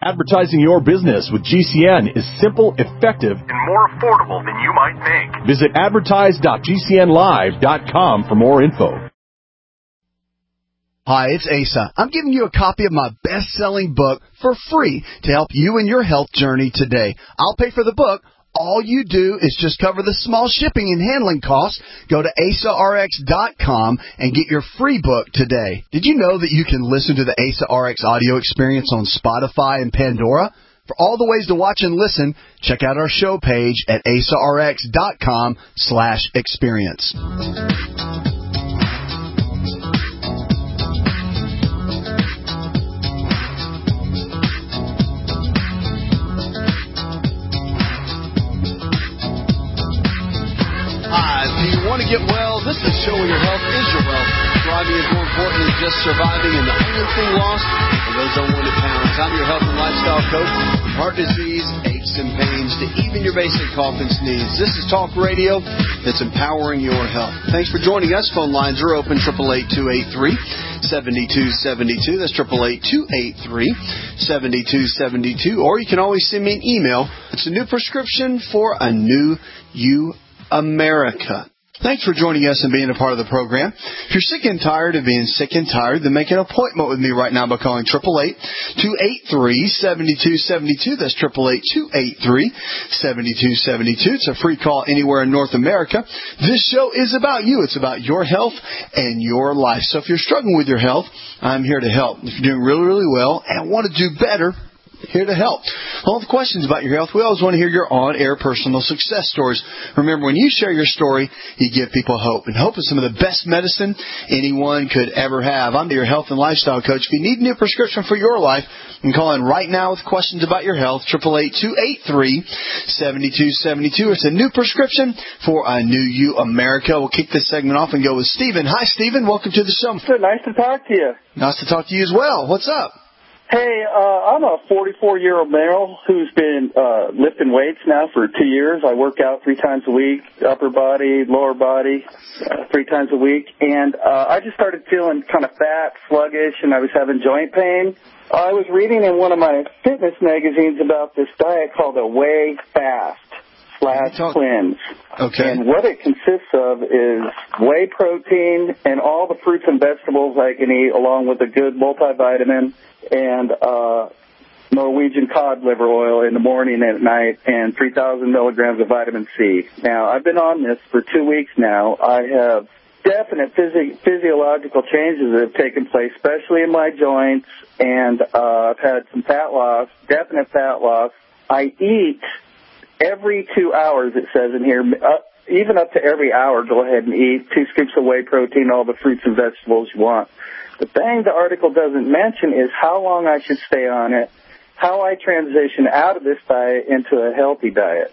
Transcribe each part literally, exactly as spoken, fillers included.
Advertising your business with G C N is simple, effective, and more affordable than you might think. Visit advertise dot g c n live dot com for more info. Hi, it's Asa. I'm giving you a copy of my best-selling book for free to help you in your health journey today. I'll pay for the book. All you do is just cover the small shipping and handling costs. Go to asa r x dot com and get your free book today. Did you know that you can listen to the Asa R X audio experience on Spotify and Pandora? For all the ways to watch and listen, check out our show page at asa r x dot com slash experience. Want to get well? This is a show where your health is your wealth. Thriving is more important than just surviving, and the only thing lost are those unwanted pounds. I'm your health and lifestyle coach. From heart disease, aches and pains, to even your basic cough and sneeze. This is Talk Radio that's empowering your health. Thanks for joining us. Phone lines are open, eight eight eight, two eight three, seven two seven two. That's eight eight eight, two eight three, seven two seven two. Or you can always send me an email. It's a new prescription for a new you, America. Thanks for joining us and being a part of the program. If you're sick and tired of being sick and tired, then make an appointment with me right now by calling eight eight eight, two eight three, seven two seven two. That's eight eight eight, two eight three, seven two seven two. It's a free call anywhere in North America. This show is about you. It's about your health and your life. So if you're struggling with your health, I'm here to help. If you're doing really, really well and want to do better, here to help. All the questions about your health, we always want to hear your on-air personal success stories. Remember, when you share your story, you give people hope. And hope is some of the best medicine anyone could ever have. I'm your health and lifestyle coach. If you need a new prescription for your life, you can call in right now with questions about your health, eight eight eight, two eight three, seven two seven two. It's a new prescription for a new you, America. We'll kick this segment off and go with Stephen. Hi, Stephen. Welcome to the show. Good. Nice to talk to you. Nice to talk to you as well. What's up? Hey, uh, I'm a forty-four-year-old male who's been uh, lifting weights now for two years. I work out three times a week, upper body, lower body, uh, three times a week. And uh, I just started feeling kind of fat, sluggish, and I was having joint pain. I was reading in one of my fitness magazines about this diet called a Whey Fast slash Cleanse. Okay. And what it consists of is whey protein and all the fruits and vegetables I can eat, along with a good multivitamin, and uh, Norwegian cod liver oil in the morning and at night, and three thousand milligrams of vitamin C. Now, I've been on this for two weeks now. I have definite physio- physiological changes that have taken place, especially in my joints, and uh, I've had some fat loss, definite fat loss. I eat every two hours, it says in here, uh, even up to every hour, go ahead and eat two scoops of whey protein, all the fruits and vegetables you want. The thing the article doesn't mention is how long I should stay on it, how I transition out of this diet into a healthy diet.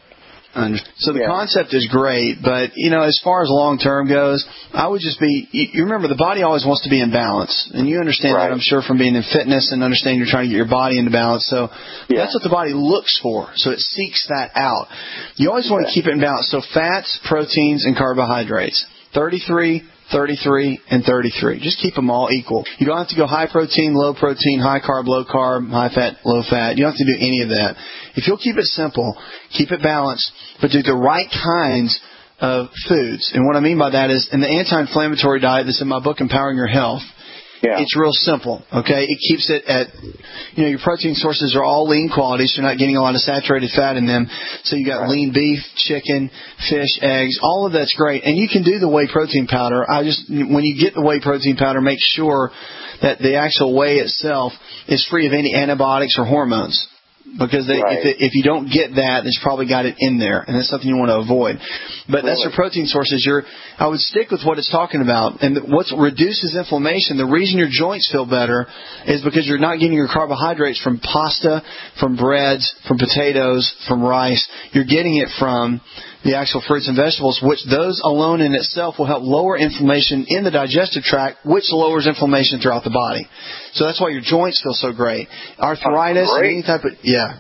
So the yeah. concept is great, but, you know, as far as long-term goes, I would just be, you remember, the body always wants to be in balance, and you understand right. that, I'm sure, from being in fitness and understanding you're trying to get your body into balance. So yeah. that's what the body looks for, so it seeks that out. You always want to keep it in balance. So fats, proteins, and carbohydrates, thirty-three, thirty-three, and thirty-three. Just keep them all equal. You don't have to go high protein, low protein, high carb, low carb, high fat, low fat. You don't have to do any of that. If you'll keep it simple, keep it balanced, but do the right kinds of foods. And what I mean by that is, in the anti-inflammatory diet that's in my book, Empowering Your Health, yeah. it's real simple, okay? It keeps it at, you know, your protein sources are all lean quality, so you're not getting a lot of saturated fat in them. So you got right. lean beef, chicken, fish, eggs, all of that's great. And you can do the whey protein powder. I just, when you get the whey protein powder, make sure that the actual whey itself is free of any antibiotics or hormones. Because they, right. if, it, if you don't get that, it's probably got it in there, and that's something you want to avoid. But really? That's your protein sources. Your, I would stick with what it's talking about. And what reduces inflammation, the reason your joints feel better is because you're not getting your carbohydrates from pasta, from breads, from potatoes, from rice. You're getting it from the actual fruits and vegetables, which those alone in itself will help lower inflammation in the digestive tract, which lowers inflammation throughout the body. So that's why your joints feel so great. Arthritis, great. any type of, yeah.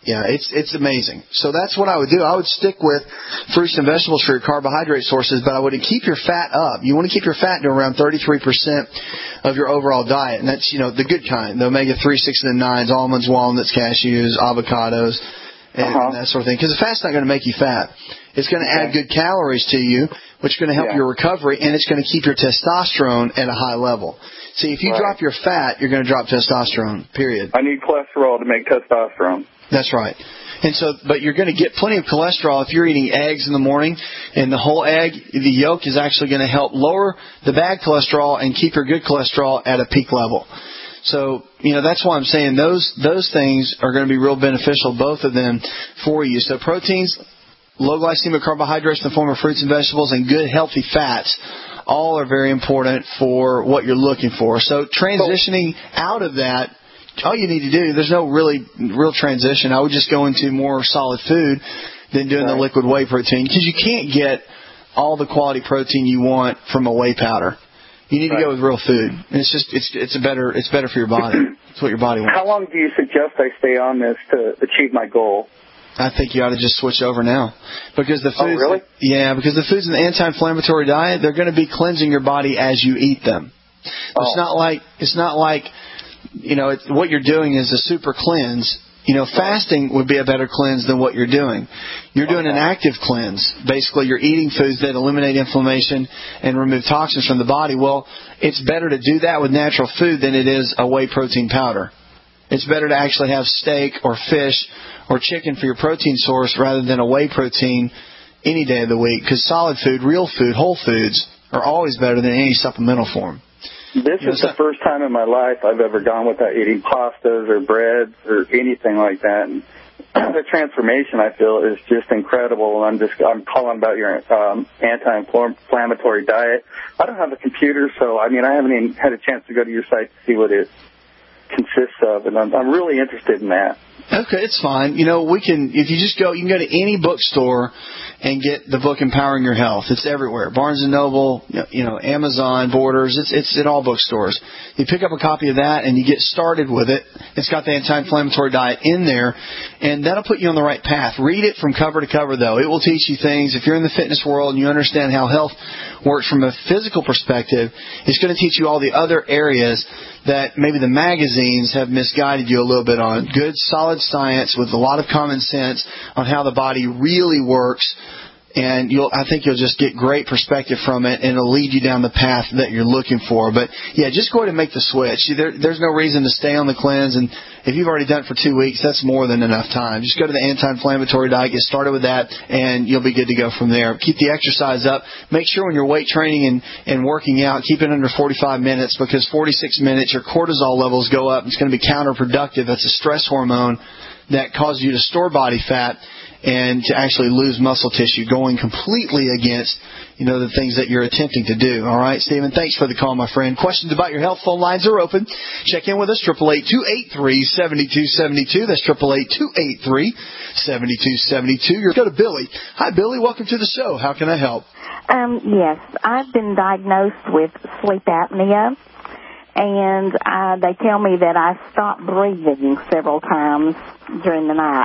Yeah, it's it's amazing. So that's what I would do. I would stick with fruits and vegetables for your carbohydrate sources, but I would keep your fat up. You want to keep your fat to around thirty-three percent of your overall diet, and that's, you know, the good kind, the omega three, six, and nines, almonds, walnuts, cashews, avocados, and uh-huh. that sort of thing. Because the fat's not going to make you fat. It's going to okay. add good calories to you, which is going to help yeah. your recovery, and it's going to keep your testosterone at a high level. See, if you right. drop your fat, you're going to drop testosterone, period. I need cholesterol to make testosterone. That's right. And so, but you're going to get plenty of cholesterol if you're eating eggs in the morning, and the whole egg, the yolk is actually going to help lower the bad cholesterol and keep your good cholesterol at a peak level. So, you know, that's why I'm saying those those things are going to be real beneficial, both of them, for you. So proteins, low glycemic carbohydrates in the form of fruits and vegetables, and good healthy fats, all are very important for what you're looking for. So transitioning out of that, all you need to do, there's no really real transition. I would just go into more solid food than doing right. the liquid whey protein, because you can't get all the quality protein you want from a whey powder. You need right. to go with real food. And it's just it's it's a better it's better for your body. It's what your body wants. How long do you suggest I stay on this to achieve my goal? I think you ought to just switch over now, because the foods. Oh, really? Yeah, because the foods in the anti-inflammatory diet, they're going to be cleansing your body as you eat them. Oh. It's not like it's not like. You know, it's, what you're doing is a super cleanse. You know, fasting would be a better cleanse than what you're doing. You're doing an active cleanse. Basically, you're eating foods that eliminate inflammation and remove toxins from the body. Well, it's better to do that with natural food than it is a whey protein powder. It's better to actually have steak or fish or chicken for your protein source rather than a whey protein any day of the week, because solid food, real food, whole foods are always better than any supplemental form. This is the first time in my life I've ever gone without eating pastas or breads or anything like that. And the transformation, I feel, is just incredible. And I'm just I'm calling about your um, anti-inflammatory diet. I don't have a computer, so I mean I haven't even had a chance to go to your site to see what it consists of, and I'm, I'm really interested in that. Okay, it's fine. You know, we can, if you just go, you can go to any bookstore and get the book Empowering Your Health. It's everywhere. Barnes and Noble, you know, Amazon, Borders, it's it's in all bookstores. You pick up a copy of that and you get started with it. It's got the anti-inflammatory diet in there, and that'll put you on the right path. Read it from cover to cover, though. It will teach you things. If you're in the fitness world and you understand how health works from a physical perspective, it's going to teach you all the other areas that maybe the magazines have misguided you a little bit on. Good, solid science with a lot of common sense on how the body really works. And you'll, I think you'll just get great perspective from it, and it'll lead you down the path that you're looking for. But, yeah, just go ahead and make the switch. There, there's no reason to stay on the cleanse, and if you've already done it for two weeks, that's more than enough time. Just go to the anti-inflammatory diet, get started with that, and you'll be good to go from there. Keep the exercise up. Make sure when you're weight training and, and working out, keep it under forty-five minutes, because forty-six minutes, your cortisol levels go up. It's going to be counterproductive. That's a stress hormone that causes you to store body fat and to actually lose muscle tissue, going completely against, you know, the things that you're attempting to do. All right, Stephen, thanks for the call, my friend. Questions about your health, phone lines are open. Check in with us, eight eight eight, two eight three, seven two seven two. That's eight eight eight, two eight three, seven two seven two. You're go to Billy. Hi, Billy. Welcome to the show. How can I help? Um, yes, I've been diagnosed with sleep apnea, and uh, they tell me that I stop breathing several times during the night.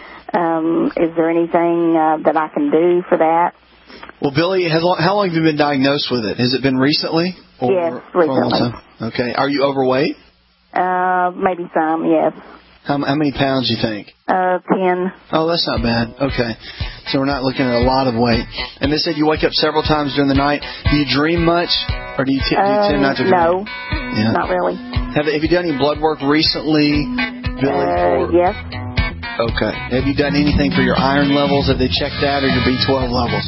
Um, is there anything uh, that I can do for that? Well, Billy, has, how long have you been diagnosed with it? Has it been recently? Or yes, recently. Okay. Are you overweight? Uh, maybe some, yes. How, how many pounds do you think? Uh, ten. Oh, that's not bad. Okay. So we're not looking at a lot of weight. And they said you wake up several times during the night. Do you dream much? Or do you, t- do you tend not to dream? No, yeah. Not really. Have, have you done any blood work recently, Billy? Uh, yes. Okay. Have you done anything for your iron levels? Have they checked that, or your B twelve levels?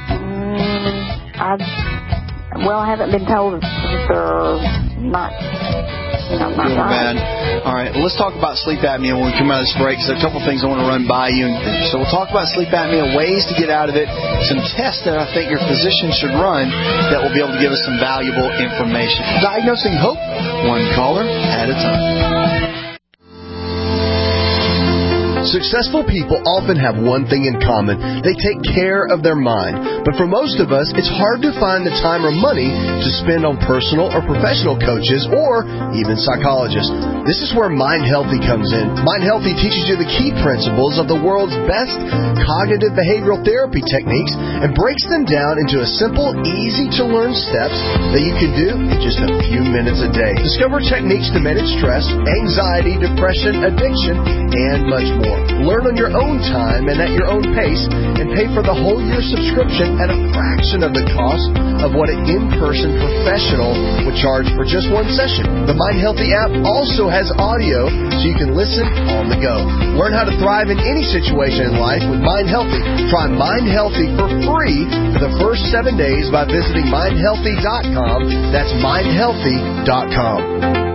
Mm, I well, I haven't been told if they're not, you know, not Good or right. bad. All right. Well, let's talk about sleep apnea when we come out of this break. So a couple things I want to run by you. So we'll talk about sleep apnea, ways to get out of it, some tests that I think your physician should run that will be able to give us some valuable information. Diagnosing Hope, one caller at a time. Successful people often have one thing in common. They take care of their mind. But for most of us, it's hard to find the time or money to spend on personal or professional coaches or even psychologists. This is where Mind Healthy comes in. Mind Healthy teaches you the key principles of the world's best cognitive behavioral therapy techniques and breaks them down into a simple, easy-to-learn steps that you can do in just a few minutes a day. Discover techniques to manage stress, anxiety, depression, addiction, and much more. Learn on your own time and at your own pace, and pay for the whole year subscription at a fraction of the cost of what an in-person professional would charge for just one session. The Mind Healthy app also has audio so you can listen on the go. Learn how to thrive in any situation in life with Mind Healthy. Try Mind Healthy for free for the first seven days by visiting mind healthy dot com. That's mind healthy dot com.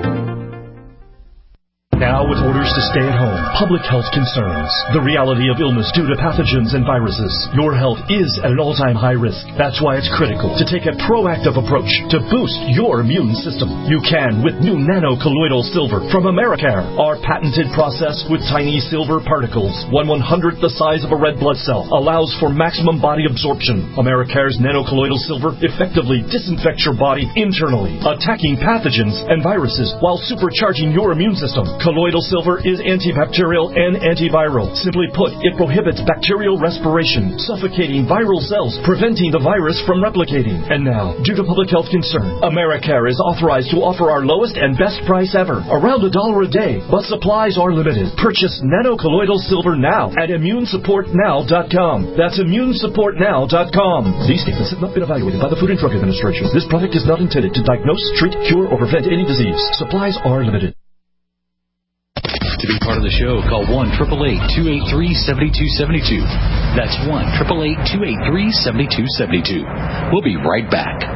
Now with orders to stay at home, public health concerns, the reality of illness due to pathogens and viruses, your health is at an all-time high risk. That's why it's critical to take a proactive approach to boost your immune system. You can with new nano-colloidal silver from Americare. Our patented process with tiny silver particles, one one-hundredth the size of a red blood cell, allows for maximum body absorption. Americare's nano-colloidal silver effectively disinfects your body internally, attacking pathogens and viruses while supercharging your immune system. Colloidal silver is antibacterial and antiviral. Simply put, it prohibits bacterial respiration, suffocating viral cells, preventing the virus from replicating. And now, due to public health concern, Americare is authorized to offer our lowest and best price ever, around a dollar a day, but supplies are limited. Purchase nano-colloidal silver now at immune support now dot com. That's immune support now dot com. These statements have not been evaluated by the Food and Drug Administration. This product is not intended to diagnose, treat, cure, or prevent any disease. Supplies are limited. To be part of the show, call one eight eight eight, two eight three, seven two seven two. That's one eight eight eight, two eight three, seven two seven two. We'll be right back.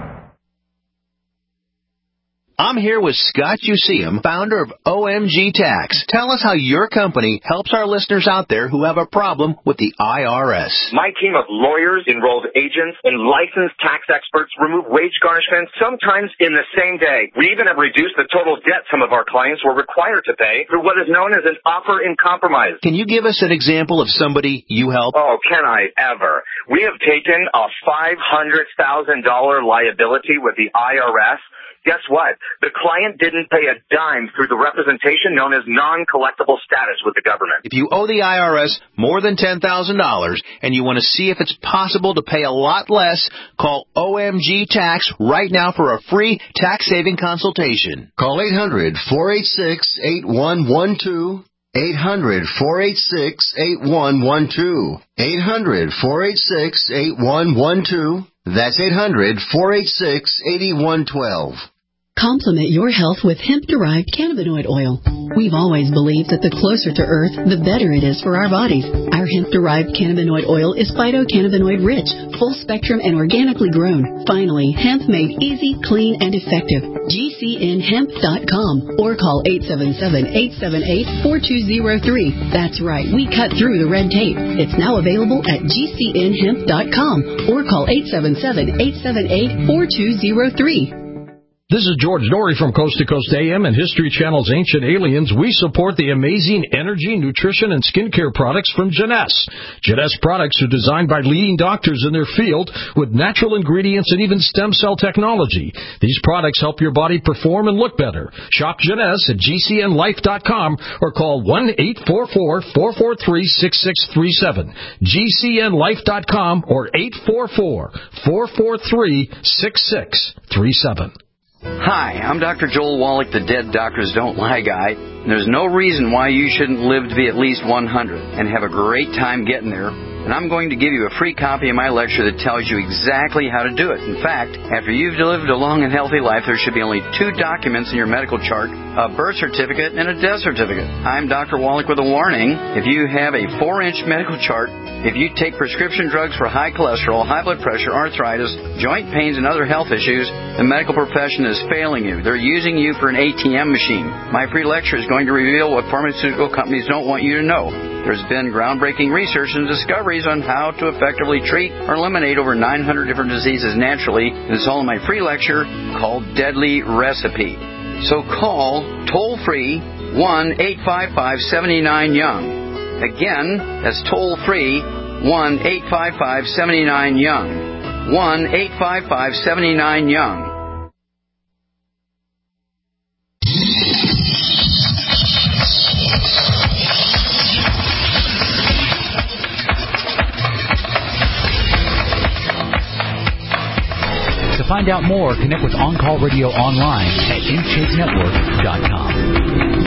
I'm here with Scott Useum, founder of O M G Tax. Tell us how your company helps our listeners out there who have a problem with the I R S. My team of lawyers, enrolled agents, and licensed tax experts remove wage garnishments sometimes in the same day. We even have reduced the total debt some of our clients were required to pay through what is known as an offer in compromise. Can you give us an example of somebody you help? Oh, can I ever? We have taken a five hundred thousand dollars liability with the I R S. Guess what? The client didn't pay a dime through the representation known as non-collectible status with the government. If you owe the I R S more than ten thousand dollars and you want to see if it's possible to pay a lot less, call O M G Tax right now for a free tax-saving consultation. Call eight hundred, four eight six, eight one one two. eight hundred, four eight six, eight one one two. eight hundred, four eight six, eight one one two. That's eight hundred, four eight six, eight one one two. Complement your health with hemp-derived cannabinoid oil. We've always believed that the closer to Earth, the better it is for our bodies. Our hemp-derived cannabinoid oil is phytocannabinoid-rich, full-spectrum, and organically grown. Finally, hemp made easy, clean, and effective. G C N hemp dot com or call eight seven seven, eight seven eight, four two zero three. That's right, we cut through the red tape. It's now available at G C N hemp dot com or call eight seven seven, eight seven eight, four two zero three. This is George Norrie from Coast to Coast A M and History Channel's Ancient Aliens. We support the amazing energy, nutrition, and skincare products from Jeunesse. Jeunesse products are designed by leading doctors in their field with natural ingredients and even stem cell technology. These products help your body perform and look better. Shop Jeunesse at G C N life dot com or call one eight four four, four four three, six six three seven. G C N life dot com or eight four four, four four three, six six three seven. Hi, I'm Doctor Joel Wallach, the Dead Doctors Don't Lie guy. And there's no reason why you shouldn't live to be at least one hundred and have a great time getting there. And I'm going to give you a free copy of my lecture that tells you exactly how to do it. In fact, after you've lived a long and healthy life, there should be only two documents in your medical chart, a birth certificate and a death certificate. I'm Doctor Wallach with a warning. If you have a four-inch medical chart, if you take prescription drugs for high cholesterol, high blood pressure, arthritis, joint pains, and other health issues, the medical profession is failing you. They're using you for an A T M machine. My free lecture is going to reveal what pharmaceutical companies don't want you to know. There's been groundbreaking research and discoveries on how to effectively treat or eliminate over nine hundred different diseases naturally. It's all in my free lecture called Deadly Recipe. So call toll-free one eight five five, seven nine, young. Again, that's toll-free, one eight five five, seven nine, YOUNG. one eight five five, seven nine, YOUNG. To find out more, connect with On Call Radio online at in shape network dot com.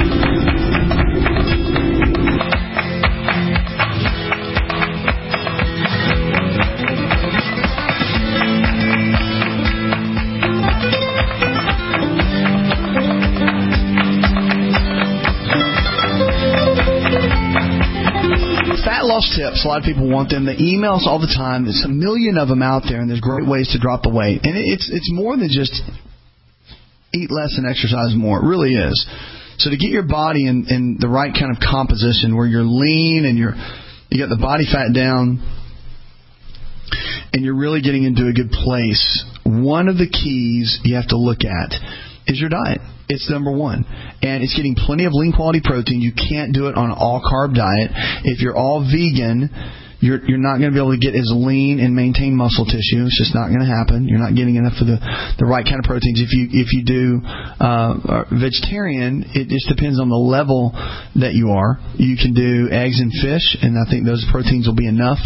Loss tips. A lot of people want them. The emails all the time. There's a million of them out there, and there's great ways to drop the weight. And it's it's more than just eat less and exercise more. It really is. So to get your body in, in the right kind of composition, where you're lean and you're you got the body fat down, and you're really getting into a good place, one of the keys you have to look at is your diet. It's number one. And it's getting plenty of lean quality protein. You can't do it on an all-carb diet. If you're all vegan, you're you're not going to be able to get as lean and maintain muscle tissue. It's just not going to happen. You're not getting enough of the, the right kind of proteins. If you if you do uh, vegetarian, it just depends on the level that you are. You can do eggs and fish, and I think those proteins will be enough.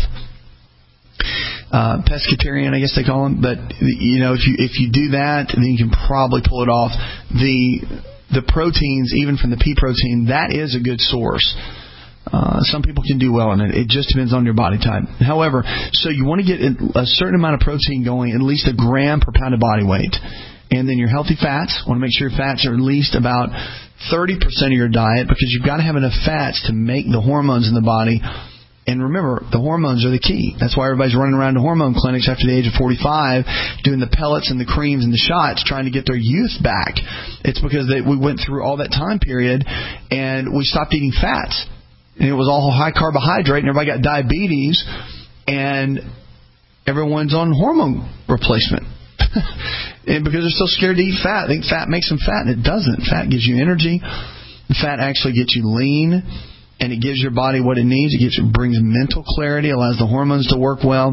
Uh, pescatarian, I guess they call them. But you know, if you if you do that, then you can probably pull it off. The the proteins, even from the pea protein, that is a good source. Uh, some people can do well in it. It just depends on your body type. However, so you want to get a certain amount of protein going, at least a gram per pound of body weight. And then your healthy fats, want to make sure your fats are at least about thirty percent of your diet, because you've got to have enough fats to make the hormones in the body. And remember, the hormones are the key. That's why everybody's running around to hormone clinics after the age of forty-five, doing the pellets and the creams and the shots, trying to get their youth back. It's because they, we went through all that time period, and we stopped eating fats. And it was all high carbohydrate, and everybody got diabetes, and everyone's on hormone replacement. And because they're so scared to eat fat, they think fat makes them fat, and it doesn't. Fat gives you energy. Fat actually gets you lean. And it gives your body what it needs. It gives, it brings mental clarity, allows the hormones to work well.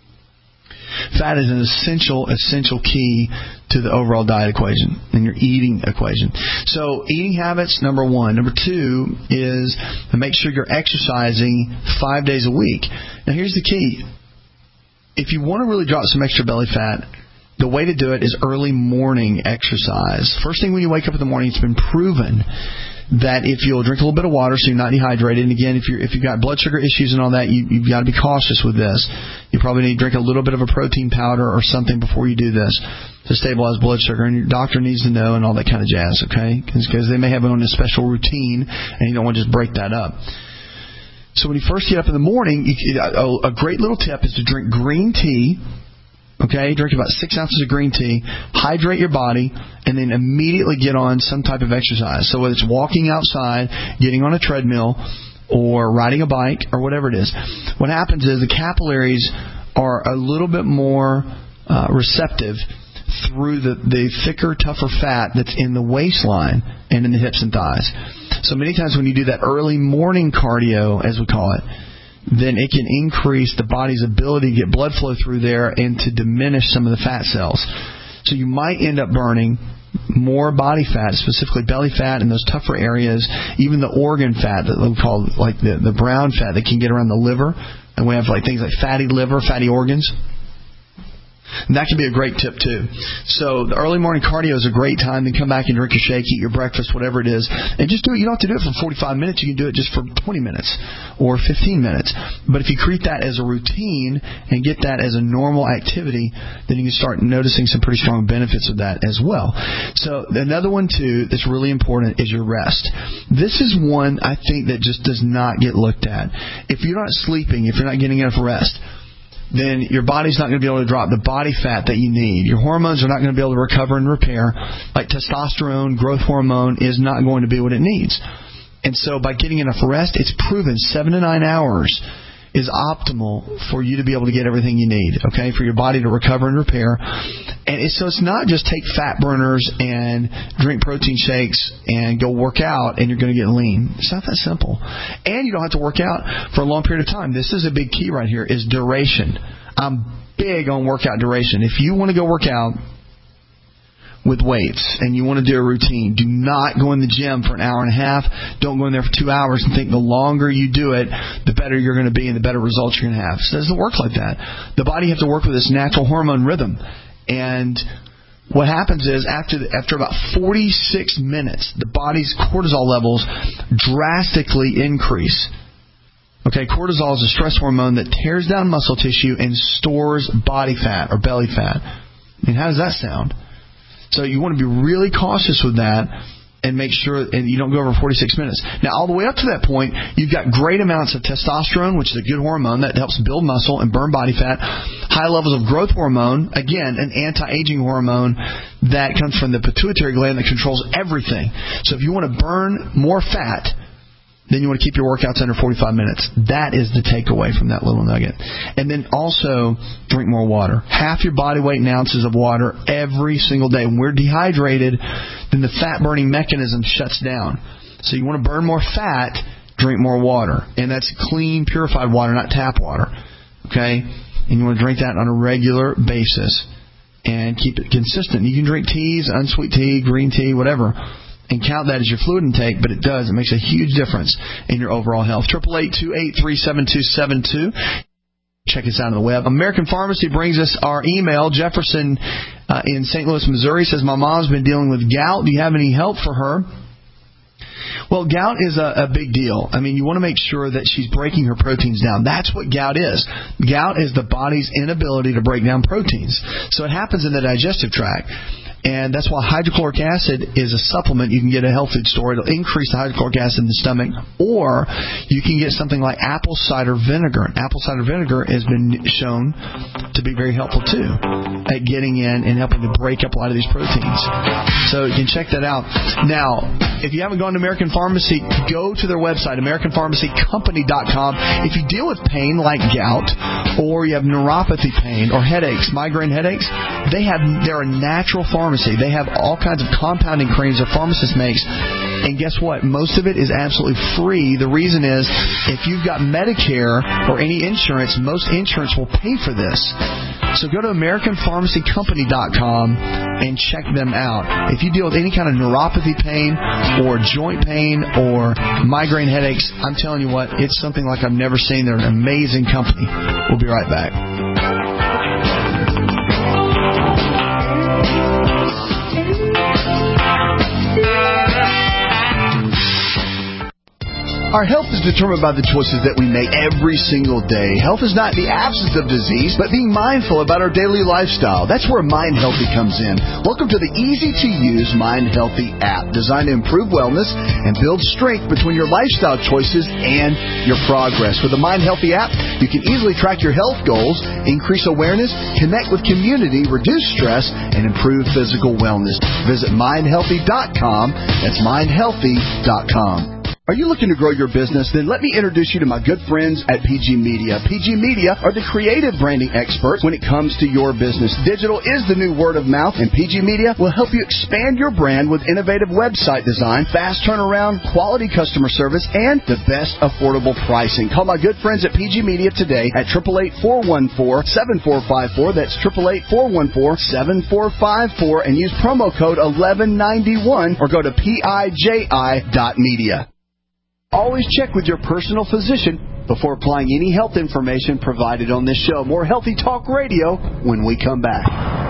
Fat is an essential, essential key to the overall diet equation and your eating equation. So eating habits, number one. Number two is to make sure you're exercising five days a week. Now here's the key. If you want to really drop some extra belly fat, the way to do it is early morning exercise. First thing when you wake up in the morning, it's been proven that if you'll drink a little bit of water so you're not dehydrated, and again, if you're if you've got blood sugar issues and all that, you, you've got to be cautious with this. You probably need to drink a little bit of a protein powder or something before you do this to stabilize blood sugar, and your doctor needs to know and all that kind of jazz, okay? Because they may have it on a special routine, and you don't want to just break that up. So when you first get up in the morning, you, a, a great little tip is to drink green tea. Okay, drink about six ounces of green tea, hydrate your body, and then immediately get on some type of exercise. So whether it's walking outside, getting on a treadmill, or riding a bike, or whatever it is, what happens is the capillaries are a little bit more uh, receptive through the, the thicker, tougher fat that's in the waistline and in the hips and thighs. So many times when you do that early morning cardio, as we call it, then it can increase the body's ability to get blood flow through there and to diminish some of the fat cells. So you might end up burning more body fat, specifically belly fat and those tougher areas, even the organ fat that we call like the, the brown fat that can get around the liver. And we have like things like fatty liver, fatty organs. And that can be a great tip too. So the early morning cardio is a great time. Then come back and drink your shake, eat your breakfast, whatever it is, and just do it. You don't have to do it for forty-five minutes. You can do it just for twenty minutes or fifteen minutes. But if you treat that as a routine and get that as a normal activity, then you can start noticing some pretty strong benefits of that as well. So another one too that's really important is your rest. This is one I think that just does not get looked at. If you're not sleeping, if you're not getting enough rest, then your body's not going to be able to drop the body fat that you need. Your hormones are not going to be able to recover and repair. Like testosterone, growth hormone, is not going to be what it needs. And so by getting enough rest, it's proven seven to nine hours is optimal for you to be able to get everything you need, okay, for your body to recover and repair. And it's, so it's not just take fat burners and drink protein shakes and go work out and you're going to get lean. It's not that simple. And you don't have to work out for a long period of time. This is a big key right here, is duration. I'm big on workout duration. If you want to go work out with weights and you want to do a routine, do not go in the gym for an hour and a half. Don't go in there for two hours and think the longer you do it, the better you're going to be and the better results you're going to have. It doesn't work like that. The body has to work with this natural hormone rhythm. And what happens is after the, after about forty-six minutes, the body's cortisol levels drastically increase. Okay, cortisol is a stress hormone that tears down muscle tissue and stores body fat or belly fat. I mean, how does that sound? So you want to be really cautious with that and make sure and you don't go over forty-six minutes. Now, all the way up to that point, you've got great amounts of testosterone, which is a good hormone that helps build muscle and burn body fat. High levels of growth hormone, again, an anti-aging hormone that comes from the pituitary gland that controls everything. So if you want to burn more fat, then you want to keep your workouts under forty-five minutes. That is the takeaway from that little nugget. And then also drink more water. Half your body weight in ounces of water every single day. When we're dehydrated, then the fat-burning mechanism shuts down. So you want to burn more fat, drink more water. And that's clean, purified water, not tap water. Okay? And you want to drink that on a regular basis and keep it consistent. You can drink teas, unsweet tea, green tea, whatever, and count that as your fluid intake, but it does. It makes a huge difference in your overall health. eight eight eight, two eight three, seven two seven two. Check us out on the web. American Pharmacy brings us our email. Jefferson uh, in Saint Louis, Missouri says, my mom's been dealing with gout. Do you have any help for her? Well, gout is a, a big deal. I mean, you want to make sure that she's breaking her proteins down. That's what gout is. Gout is the body's inability to break down proteins. So it happens in the digestive tract. And that's why hydrochloric acid is a supplement you can get at a health food store. It'll increase the hydrochloric acid in the stomach. Or you can get something like apple cider vinegar. And apple cider vinegar has been shown to be very helpful, too, at getting in and helping to break up a lot of these proteins. So you can check that out. Now, if you haven't gone to American Pharmacy, go to their website, American Pharmacy Company dot com. If you deal with pain like gout, or you have neuropathy pain, or headaches, migraine headaches, they have, they're a natural pharmacy. They have all kinds of compounding creams their pharmacist makes. And guess what? Most of it is absolutely free. The reason is if you've got Medicare or any insurance, most insurance will pay for this. So go to American Pharmacy Company dot com and check them out. If you deal with any kind of neuropathy pain or joint pain or migraine headaches, I'm telling you what, it's something like I've never seen. They're an amazing company. We'll be right back. Our health is determined by the choices that we make every single day. Health is not the absence of disease, but being mindful about our daily lifestyle. That's where Mind Healthy comes in. Welcome to the easy-to-use Mind Healthy app, designed to improve wellness and build strength between your lifestyle choices and your progress. With the Mind Healthy app, you can easily track your health goals, increase awareness, connect with community, reduce stress, and improve physical wellness. Visit mind healthy dot com. That's mind healthy dot com. Are you looking to grow your business? Then let me introduce you to my good friends at P G Media. P G Media are the creative branding experts when it comes to your business. Digital is the new word of mouth, and P G Media will help you expand your brand with innovative website design, fast turnaround, quality customer service, and the best affordable pricing. Call my good friends at P G Media today at eight eight eight, four one four, seven four five four. That's eight eight eight, four one four, seven four five four, and use promo code eleven ninety-one or go to P I J I dot media. Always check with your personal physician before applying any health information provided on this show. More Healthy Talk Radio when we come back.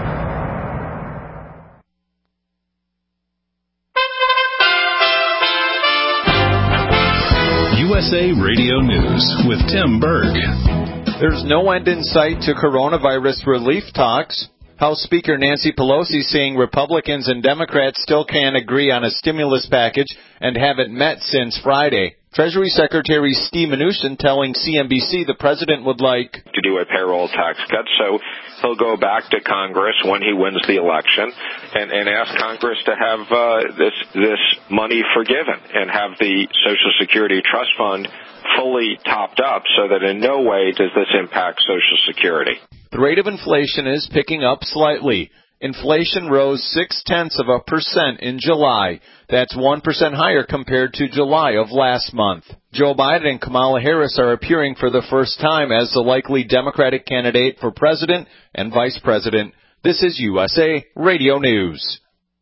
U S A Radio News with Tim Berg. There's no end in sight to coronavirus relief talks. House Speaker Nancy Pelosi saying Republicans and Democrats still can't agree on a stimulus package and haven't met since Friday. Treasury Secretary Steve Mnuchin telling C N B C the president would like to do a payroll tax cut, so he'll go back to Congress when he wins the election and, and ask Congress to have uh, this this money forgiven and have the Social Security Trust Fund fully topped up so that in no way does this impact Social Security. The rate of inflation is picking up slightly. Inflation rose six-tenths of a percent in July. That's one percent higher compared to July of last month. Joe Biden and Kamala Harris are appearing for the first time as the likely Democratic candidate for president and vice president. This is U S A Radio News.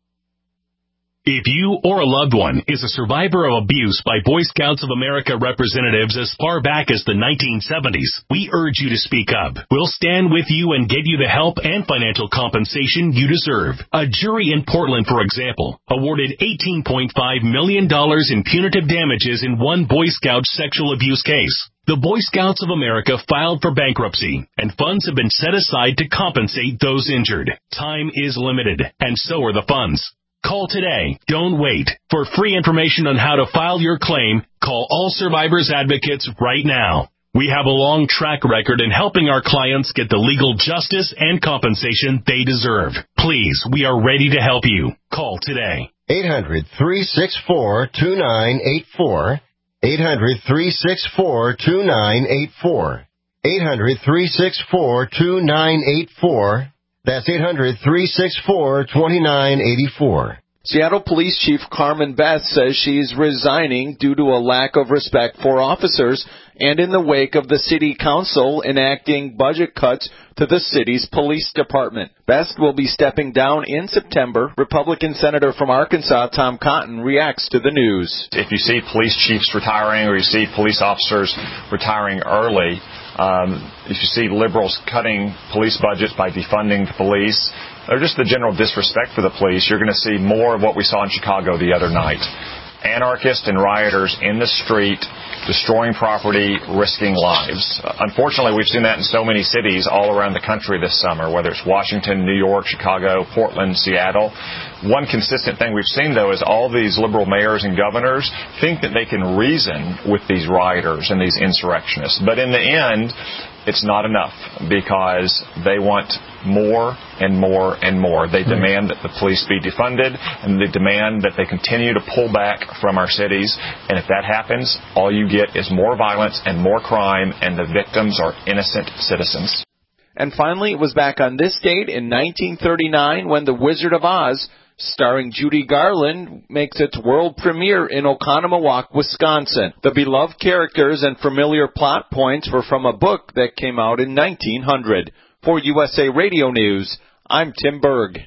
If you or a loved one is a survivor of abuse by Boy Scouts of America representatives as far back as the nineteen seventies, we urge you to speak up. We'll stand with you and give you the help and financial compensation you deserve. A jury in Portland, for example, awarded eighteen point five million dollars in punitive damages in one Boy Scout sexual abuse case. The Boy Scouts of America filed for bankruptcy, and funds have been set aside to compensate those injured. Time is limited, and so are the funds. Call today. Don't wait. For free information on how to file your claim, call All Survivors Advocates right now. We have a long track record in helping our clients get the legal justice and compensation they deserve. Please, we are ready to help you. Call today. eight hundred, three six four, two nine eight four. eight hundred, three six four, two nine eight four. eight hundred, three six four, two nine eight four. That's eight hundred, three six four, two nine eight four. Seattle Police Chief Carmen Beth says she's resigning due to a lack of respect for officers and in the wake of the city council enacting budget cuts to the city's police department. Beth will be stepping down in September. Republican Senator from Arkansas, Tom Cotton, reacts to the news. If you see police chiefs retiring or you see police officers retiring early, Um, if you see liberals cutting police budgets by defunding the police, or just the general disrespect for the police, you're going to see more of what we saw in Chicago the other night. Anarchists and rioters in the street, destroying property, risking lives. Uh, unfortunately, we've seen that in so many cities all around the country this summer, whether it's Washington, New York, Chicago, Portland, Seattle. One consistent thing we've seen, though, is all these liberal mayors and governors think that they can reason with these rioters and these insurrectionists. But in the end, it's not enough because they want more and more and more. They demand that the police be defunded, and they demand that they continue to pull back from our cities. And if that happens, all you get is more violence and more crime, and the victims are innocent citizens. And finally, it was back on this date in nineteen thirty-nine when The Wizard of Oz, starring Judy Garland, makes its world premiere in Oconomowoc, Wisconsin. The beloved characters and familiar plot points were from a book that came out in nineteen hundred. For U S A Radio News, I'm Tim Berg.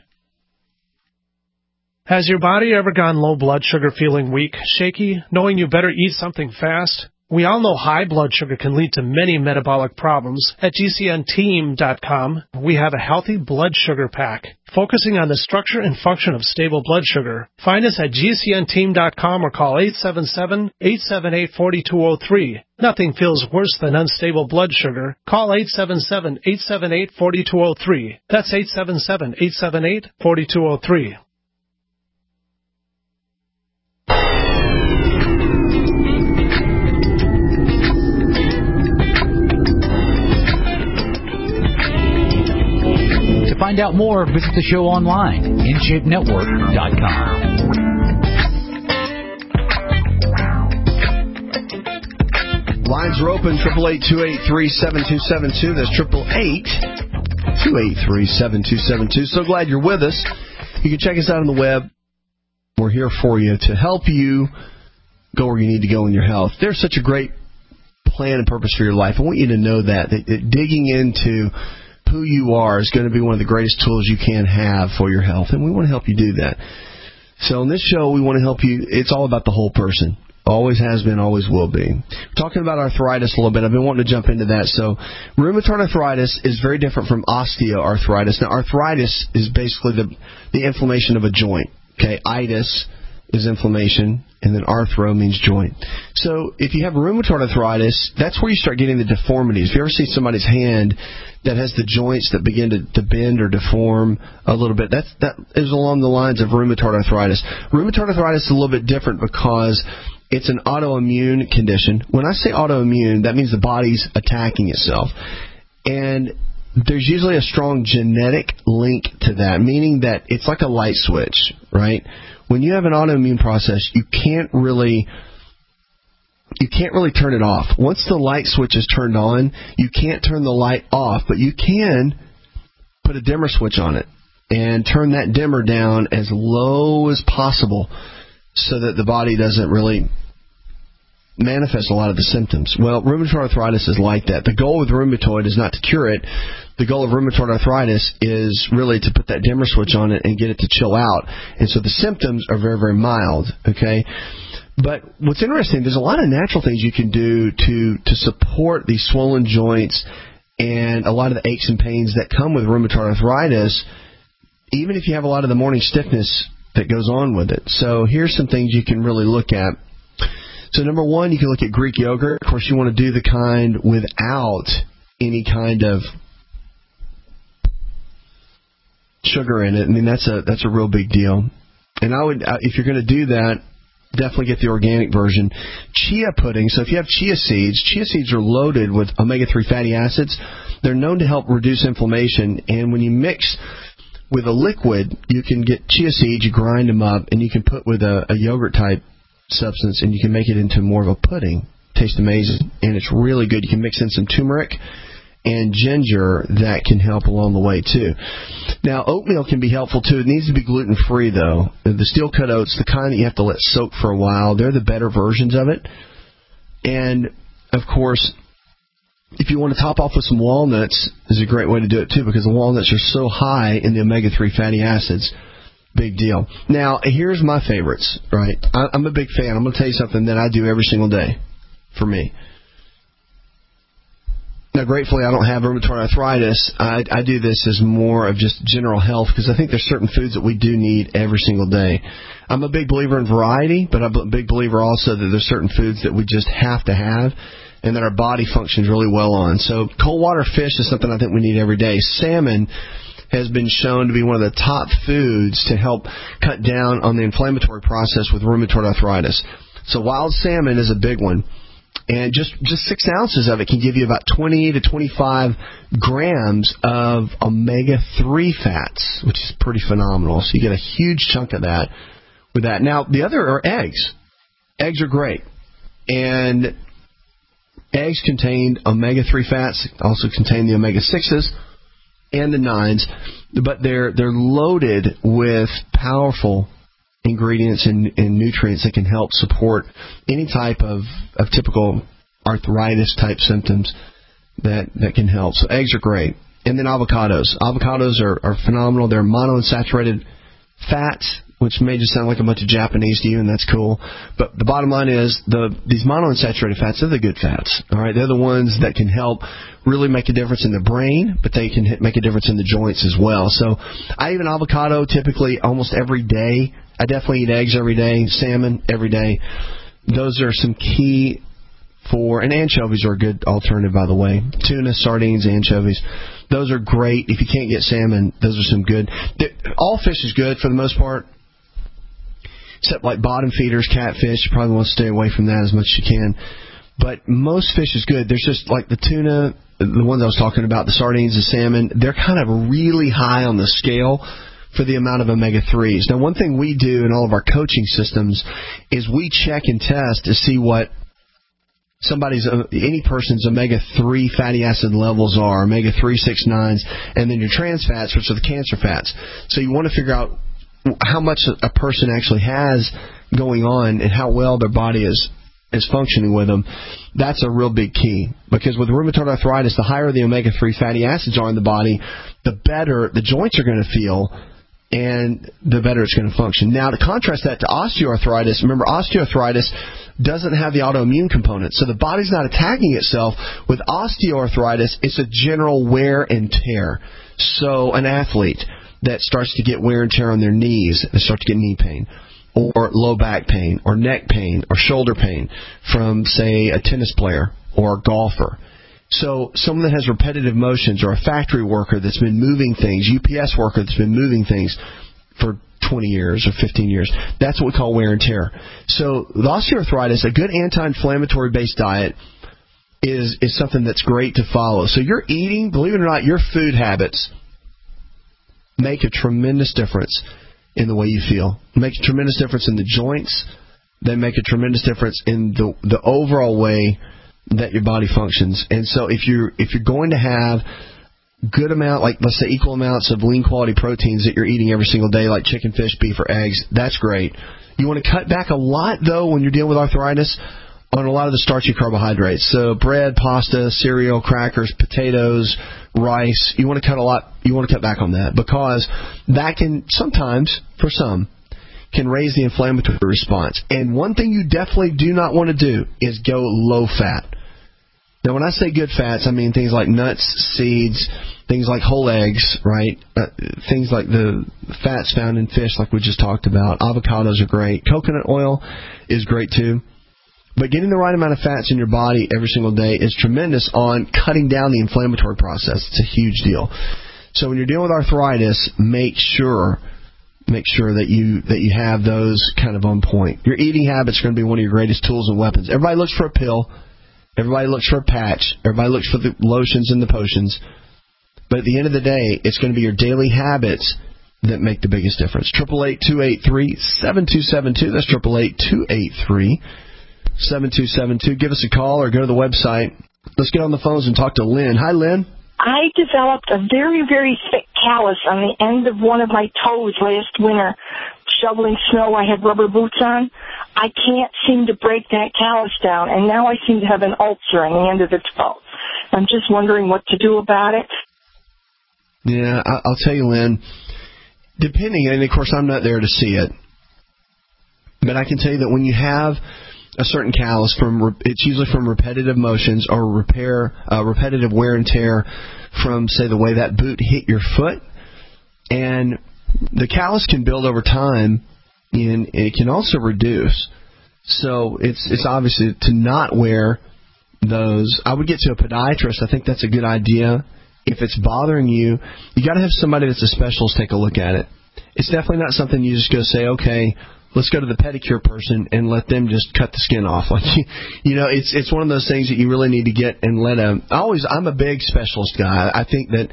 Has your body ever gone low blood sugar, feeling weak, shaky, knowing you better eat something fast? We all know high blood sugar can lead to many metabolic problems. At G C N team dot com, we have a healthy blood sugar pack, focusing on the structure and function of stable blood sugar. Find us at G C N team dot com or call eight seven seven, eight seven eight, four two zero three. Nothing feels worse than unstable blood sugar. Call eight seven seven, eight seven eight, four two zero three. That's eight seven seven, eight seven eight, four two zero three. To find out more, visit the show online, in shape network dot com. Lines are open, triple eight, two eight three, seven two seven two. That's triple eight, two eight three, seven two seven two. So glad you're with us. You can check us out on the web. We're here for you to help you go where you need to go in your health. There's such a great plan and purpose for your life. I want you to know that, that, that digging into who you are is going to be one of the greatest tools you can have for your health, and we want to help you do that. So in this show, we want to help you. It's all about the whole person. Always has been, always will be. We're talking about arthritis a little bit. I've been wanting to jump into that. So rheumatoid arthritis is very different from osteoarthritis. Now, arthritis is basically the the inflammation of a joint. Okay, itis is inflammation, and then arthro means joint. So if you have rheumatoid arthritis, that's where you start getting the deformities. If you ever see somebody's hand that has the joints that begin to, to bend or deform a little bit, that's, that is along the lines of rheumatoid arthritis. Rheumatoid arthritis is a little bit different because it's an autoimmune condition. When I say autoimmune, that means the body's attacking itself. And there's usually a strong genetic link to that, meaning that it's like a light switch, right? When you have an autoimmune process, you can't really you can't really turn it off. Once the light switch is turned on, you can't turn the light off, but you can put a dimmer switch on it and turn that dimmer down as low as possible so that the body doesn't really manifest a lot of the symptoms. Well, rheumatoid arthritis is like that. The goal with rheumatoid is not to cure it. The goal of rheumatoid arthritis is really to put that dimmer switch on it and get it to chill out. And so the symptoms are very, very mild, okay? But what's interesting, there's a lot of natural things you can do to, to support these swollen joints and a lot of the aches and pains that come with rheumatoid arthritis, even if you have a lot of the morning stiffness that goes on with it. So here's some things you can really look at. So number one, you can look at Greek yogurt. Of course, you want to do the kind without any kind of sugar in it. I mean, that's a that's a real big deal. And I would, if you're going to do that, definitely get the organic version. Chia pudding. So if you have chia seeds, chia seeds are loaded with omega three fatty acids. They're known to help reduce inflammation. And when you mix with a liquid, you can get chia seeds, you grind them up, and you can put with a, a yogurt type substance, and you can make it into more of a pudding. Tastes amazing, and it's really good. You can mix in some turmeric and ginger. That can help along the way too. Now, oatmeal can be helpful too. It needs to be gluten free though. The steel cut oats, the kind that you have to let soak for a while, they're the better versions of it. And of course, if you want to top off with some walnuts, is a great way to do it too, because the walnuts are so high in the omega three fatty acids. Big deal. Now, here's my favorites, right? I, I'm a big fan. I'm going to tell you something that I do every single day for me. Now, gratefully, I don't have rheumatoid arthritis. I, I do this as more of just general health because I think there's certain foods that we do need every single day. I'm a big believer in variety, but I'm a big believer also that there's certain foods that we just have to have and that our body functions really well on. So cold water fish is something I think we need every day. Salmon has been shown to be one of the top foods to help cut down on the inflammatory process with rheumatoid arthritis. So wild salmon is a big one. And just, just six ounces of it can give you about twenty to twenty-five grams of omega three fats, which is pretty phenomenal. So you get a huge chunk of that with that. Now, the other are eggs. Eggs are great. And eggs contain omega three fats, also contain the omega sixes. And the nines, but they're they're loaded with powerful ingredients and, and nutrients that can help support any type of, of typical arthritis type symptoms that, that can help. So eggs are great. And then avocados. Avocados are, are phenomenal. They're monounsaturated fats, which may just sound like a bunch of Japanese to you, and that's cool. But the bottom line is the these monounsaturated fats, they're the good fats. All right, they're the ones that can help really make a difference in the brain, but they can hit, make a difference in the joints as well. So I eat an avocado typically almost every day. I definitely eat eggs every day, salmon every day. Those are some key for, and anchovies are a good alternative, by the way. Tuna, sardines, anchovies. Those are great. If you can't get salmon, those are some good. All fish is good for the most part, except like bottom feeders, catfish. You probably want to stay away from that as much as you can. But most fish is good. There's just like the tuna, the ones I was talking about, the sardines, the salmon, they're kind of really high on the scale for the amount of omega threes. Now, one thing we do in all of our coaching systems is we check and test to see what somebody's, any person's omega three fatty acid levels are, omega three, six, nines, and then your trans fats, which are the cancer fats. So you want to figure out how much a person actually has going on and how well their body is is functioning with them. That's a real big key, because with rheumatoid arthritis, the higher the omega three fatty acids are in the body, the better the joints are going to feel and the better it's going to function. Now, to contrast that to osteoarthritis, remember, osteoarthritis doesn't have the autoimmune component, so the body's not attacking itself. With osteoarthritis, it's a general wear and tear. So an athlete that starts to get wear and tear on their knees, they start to get knee pain, or low back pain, or neck pain, or shoulder pain from, say, a tennis player or a golfer. So someone that has repetitive motions, or a factory worker that's been moving things, U P S worker that's been moving things for twenty years or fifteen years. That's what we call wear and tear. So the osteoarthritis, a good anti-inflammatory based diet is is something that's great to follow. So your eating, believe it or not, your food habits make a tremendous difference in the way you feel. It makes a tremendous difference in the joints. They make a tremendous difference in the the overall way that your body functions. And so if you're if you're going to have good amount, like let's say equal amounts of lean quality proteins that you're eating every single day, like chicken, fish, beef, or eggs, that's great. You want to cut back a lot, though, when you're dealing with arthritis, on a lot of the starchy carbohydrates. So bread, pasta, cereal, crackers, potatoes, rice. You want to cut a lot. You want to cut back on that because that can sometimes, for some, can raise the inflammatory response. And one thing you definitely do not want to do is go low fat. Now, when I say good fats, I mean things like nuts, seeds, things like whole eggs, right? Uh, things like the fats found in fish, like we just talked about. Avocados are great. Coconut oil is great too. But getting the right amount of fats in your body every single day is tremendous on cutting down the inflammatory process. It's a huge deal. So when you're dealing with arthritis, make sure make sure that you that you have those kind of on point. Your eating habits are going to be one of your greatest tools and weapons. Everybody looks for a pill. Everybody looks for a patch. Everybody looks for the lotions and the potions. But at the end of the day, it's going to be your daily habits that make the biggest difference. eight eight eight, two eight three, seven two seven two. That's eight eight eight, two eight three, seven two seven two. Give us a call or go to the website. Let's get on the phones and talk to Lynn. Hi, Lynn. I developed a very, very thick callus on the end of one of my toes last winter. Shoveling snow, I had rubber boots on. I can't seem to break that callus down, and now I seem to have an ulcer on the end of the toe. I'm just wondering what to do about it. Yeah, I'll tell you, Lynn, depending, and of course I'm not there to see it, but I can tell you that when you have a certain callus, from it's usually from repetitive motions or repair, uh, repetitive wear and tear from, say, the way that boot hit your foot. And the callus can build over time, and it can also reduce. So it's it's obviously to not wear those. I would get to a podiatrist. I think that's a good idea. If it's bothering you, you got to have somebody that's a specialist take a look at it. It's definitely not something you just go say, okay, let's go to the pedicure person and let them just cut the skin off. Like, you know, it's it's one of those things that you really need to get and let a. I always, I'm a big specialist guy. I think that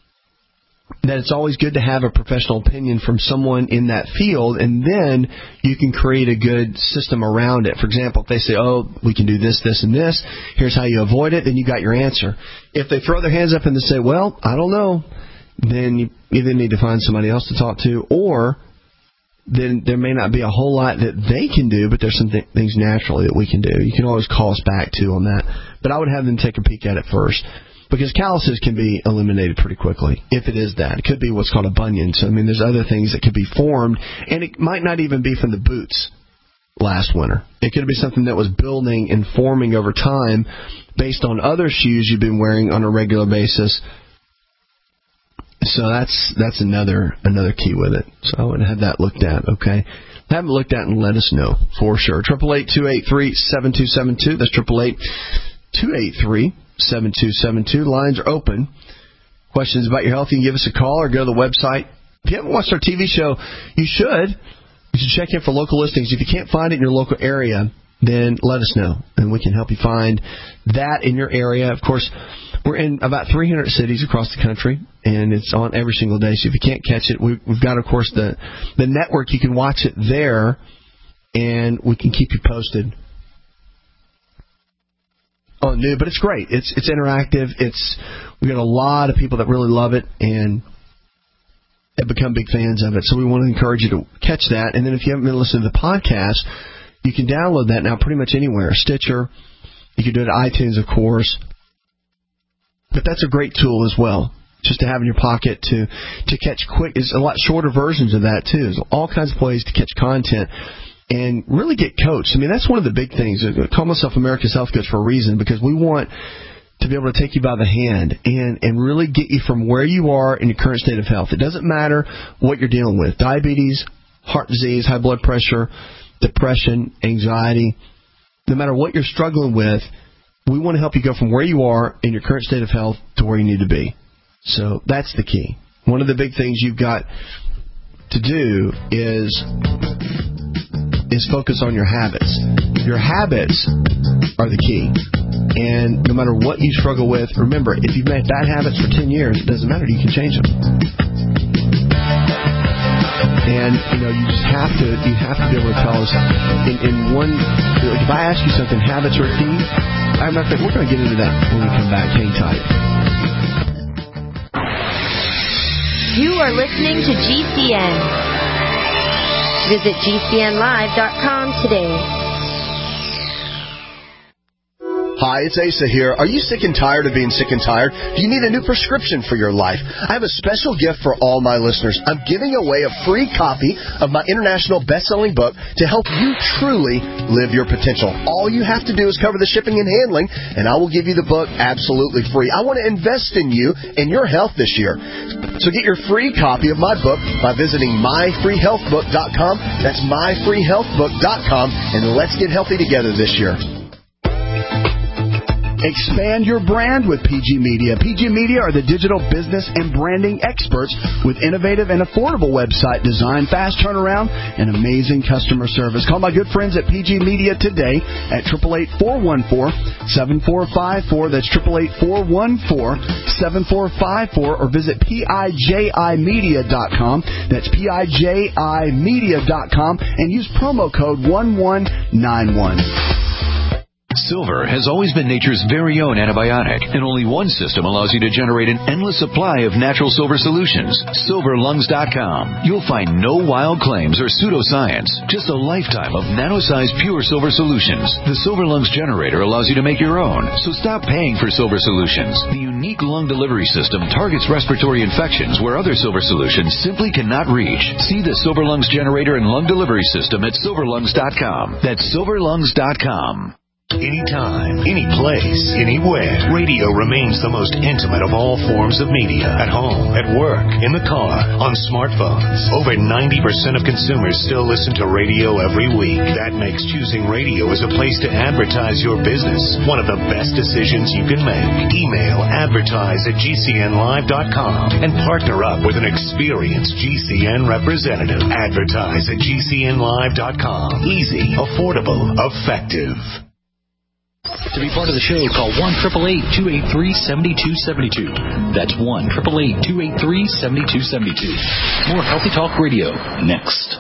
that it's always good to have a professional opinion from someone in that field, and then you can create a good system around it. For example, if they say, oh, we can do this, this, and this, here's how you avoid it, then you got your answer. If they throw their hands up and they say, well, I don't know, then you either need to find somebody else to talk to, or then there may not be a whole lot that they can do, but there's some th- things naturally that we can do. You can always call us back, too, on that. But I would have them take a peek at it first, because calluses can be eliminated pretty quickly, if it is that. It could be what's called a bunion. So, I mean, there's other things that could be formed, and it might not even be from the boots last winter. It could be something that was building and forming over time based on other shoes you've been wearing on a regular basis. So that's that's another another key with it. So I would have that looked at, okay? Have it looked at and let us know for sure. eight eight eight, two eight three, seven two seven two. That's eight eight eight, two eight three, seven two seven two. Lines are open. Questions about your health, you can give us a call or go to the website. If you haven't watched our T V show, you should. You should check in for local listings. If you can't find it in your local area, then let us know, and we can help you find that in your area. Of course, we're in about three hundred cities across the country, and it's on every single day. So if you can't catch it, we've got, of course, the the network. You can watch it there, and we can keep you posted on new. But it's great. It's it's interactive. It's we got a lot of people that really love it and have become big fans of it. So we want to encourage you to catch that. And then if you haven't been listening to the podcast, you can download that now pretty much anywhere. Stitcher. You can do it at iTunes, of course. But that's a great tool as well, just to have in your pocket to, to catch quick. There's a lot shorter versions of that, too. There's all kinds of ways to catch content and really get coached. I mean, that's one of the big things. I call myself America's Health Coach for a reason, because we want to be able to take you by the hand and, and really get you from where you are in your current state of health. It doesn't matter what you're dealing with. Diabetes, heart disease, high blood pressure, depression, anxiety. No matter what you're struggling with, we want to help you go from where you are in your current state of health to where you need to be. So that's the key. One of the big things you've got to do is is focus on your habits. Your habits are the key. And no matter what you struggle with, remember, if you've made bad habits for ten years, it doesn't matter. You can change them. And, you know, you just have to, you have to be able to tell us in, in one, like if I ask you something, habits are key, I'm not, we're going to get into that when we come back. Hang tight. You are listening to G C N. Visit G C N live dot com today. Hi, it's Asa here. Are you sick and tired of being sick and tired? Do you need a new prescription for your life? I have a special gift for all my listeners. I'm giving away a free copy of my international best-selling book to help you truly live your potential. All you have to do is cover the shipping and handling, and I will give you the book absolutely free. I want to invest in you and your health this year. So get your free copy of my book by visiting my free health book dot com. That's my free health book dot com, and let's get healthy together this year. Expand your brand with P G Media. P G Media are the digital business and branding experts with innovative and affordable website design, fast turnaround, and amazing customer service. Call my good friends at P G Media today at eight eight eight, four one four, seven four five four. That's eight eight eight, four one four, seven four five four. Or visit P I J I media dot com. That's P I J I media dot com. And use promo code one one nine one. Silver has always been nature's very own antibiotic, and only one system allows you to generate an endless supply of natural silver solutions. silver lungs dot com. You'll find no wild claims or pseudoscience, just a lifetime of nano-sized pure silver solutions. The Silver Lungs generator allows you to make your own, so stop paying for silver solutions. The unique lung delivery system targets respiratory infections where other silver solutions simply cannot reach. See the Silver Lungs generator and lung delivery system at silver lungs dot com. That's silver lungs dot com. Anytime, any place, anywhere, radio remains the most intimate of all forms of media. At home, at work, in the car, on smartphones. Over ninety percent of consumers still listen to radio every week. That makes choosing radio as a place to advertise your business one of the best decisions you can make. Email advertise at G C N live dot com and partner up with an experienced G C N representative. Advertise at G C N live dot com. Easy, affordable, effective. To be part of the show, call one eight eight eight, two eight three, seven two seven two. That's one eight eight eight, two eight three, seven two seven two. More Healthy Talk Radio next.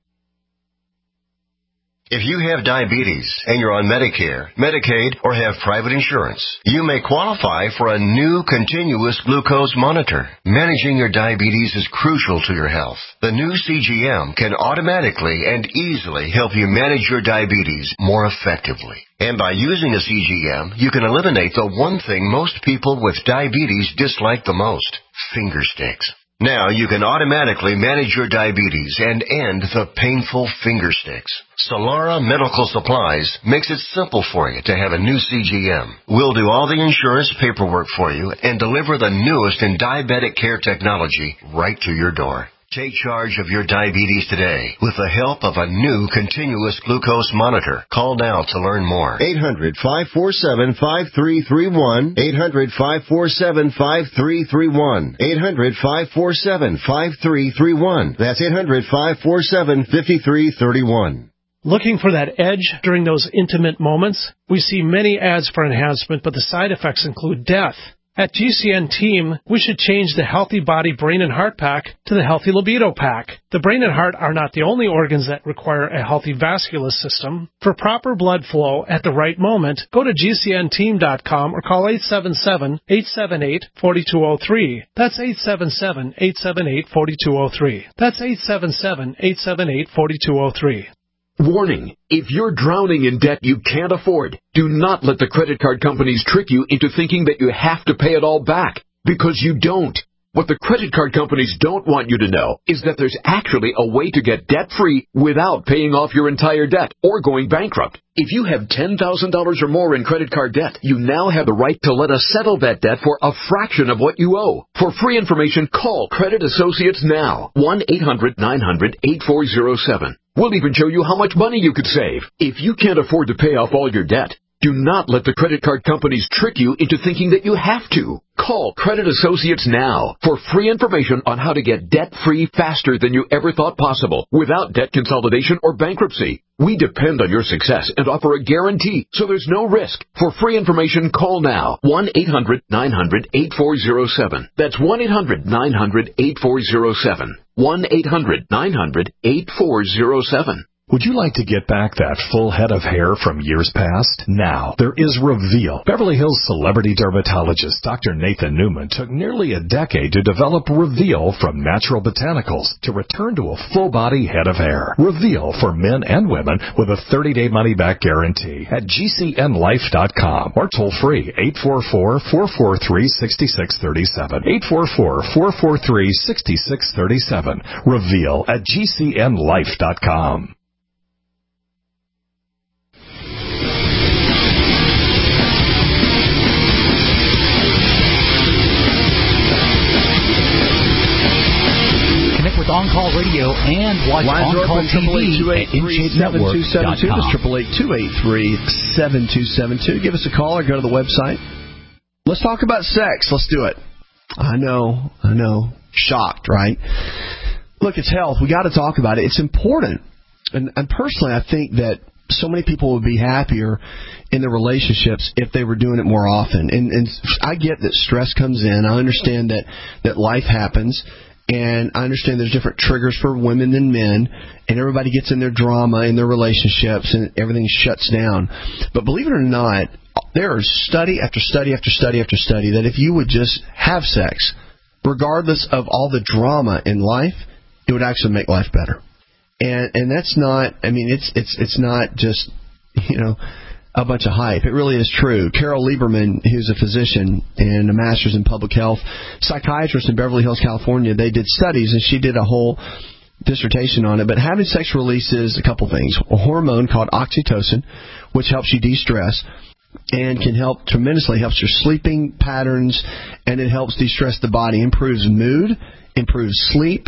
If you have diabetes and you're on Medicare, Medicaid, or have private insurance, you may qualify for a new continuous glucose monitor. Managing your diabetes is crucial to your health. The new C G M can automatically and easily help you manage your diabetes more effectively. And by using a C G M, you can eliminate the one thing most people with diabetes dislike the most: finger sticks. Now you can automatically manage your diabetes and end the painful finger sticks. Solara Medical Supplies makes it simple for you to have a new C G M. We'll do all the insurance paperwork for you and deliver the newest in diabetic care technology right to your door. Take charge of your diabetes today with the help of a new continuous glucose monitor. Call now to learn more. eight hundred, five four seven, five three three one. eight hundred, five four seven, five three three one. eight hundred, five four seven, five three three one. That's eight hundred, five four seven, five three three one. Looking for that edge during those intimate moments? We see many ads for enhancement, but the side effects include death. At G C N Team, we should change the Healthy Body, Brain, and Heart Pack to the Healthy Libido Pack. The brain and heart are not the only organs that require a healthy vascular system. For proper blood flow at the right moment, go to G C N team dot com or call eight seven seven, eight seven eight, four two zero three. That's eight seven seven, eight seven eight, four two zero three. That's eight seven seven, eight seven eight, four two zero three. Warning, if you're drowning in debt you can't afford, do not let the credit card companies trick you into thinking that you have to pay it all back, because you don't. What the credit card companies don't want you to know is that there's actually a way to get debt-free without paying off your entire debt or going bankrupt. If you have ten thousand dollars or more in credit card debt, you now have the right to let us settle that debt for a fraction of what you owe. For free information, call Credit Associates now. one eight hundred, nine hundred, eight four zero seven. We'll even show you how much money you could save. If you can't afford to pay off all your debt, Do not let the credit card companies trick you into thinking that you have to. Call Credit Associates now for free information on how to get debt-free faster than you ever thought possible without debt consolidation or bankruptcy. We depend on your success and offer a guarantee, so there's no risk. For free information, call now. one eight hundred nine hundred eight four zero seven. That's one eight hundred nine hundred eight four zero seven. one eight hundred nine hundred eight four zero seven. Would you like to get back that full head of hair from years past? Now, there is Reveal. Beverly Hills celebrity dermatologist Doctor Nathan Newman took nearly a decade to develop Reveal from natural botanicals to return to a full-body head of hair. Reveal for men and women with a thirty-day money-back guarantee at G C N life dot com or toll-free eight four four, four four three, six six three seven. eight four four, four four three, six six three seven. Reveal at G C N life dot com. With On-Call Radio and watch On-Call T V at in shape network dot com. That's triple eight two eight three seven two seven two. Give us a call or go to the website. Let's talk about sex. Let's do it. I know, I know. Shocked, right? Look, it's health. We got to talk about it. It's important. And, and personally, I think that so many people would be happier in their relationships if they were doing it more often. And, and I get that stress comes in. I understand that, that life happens. And I understand there's different triggers for women and men, and everybody gets in their drama in their relationships, and everything shuts down. But believe it or not, there is study after study after study after study that if you would just have sex, regardless of all the drama in life, it would actually make life better. And and that's not, I mean, it's it's it's not just, you know, a bunch of hype. It really is true. Carol Lieberman, who's a physician and a master's in public health, psychiatrist in Beverly Hills, California, they did studies, and she did a whole dissertation on it. But having sex releases a couple things. A hormone called oxytocin, which helps you de-stress and can help tremendously, helps your sleeping patterns, and it helps de-stress the body, improves mood, improves sleep,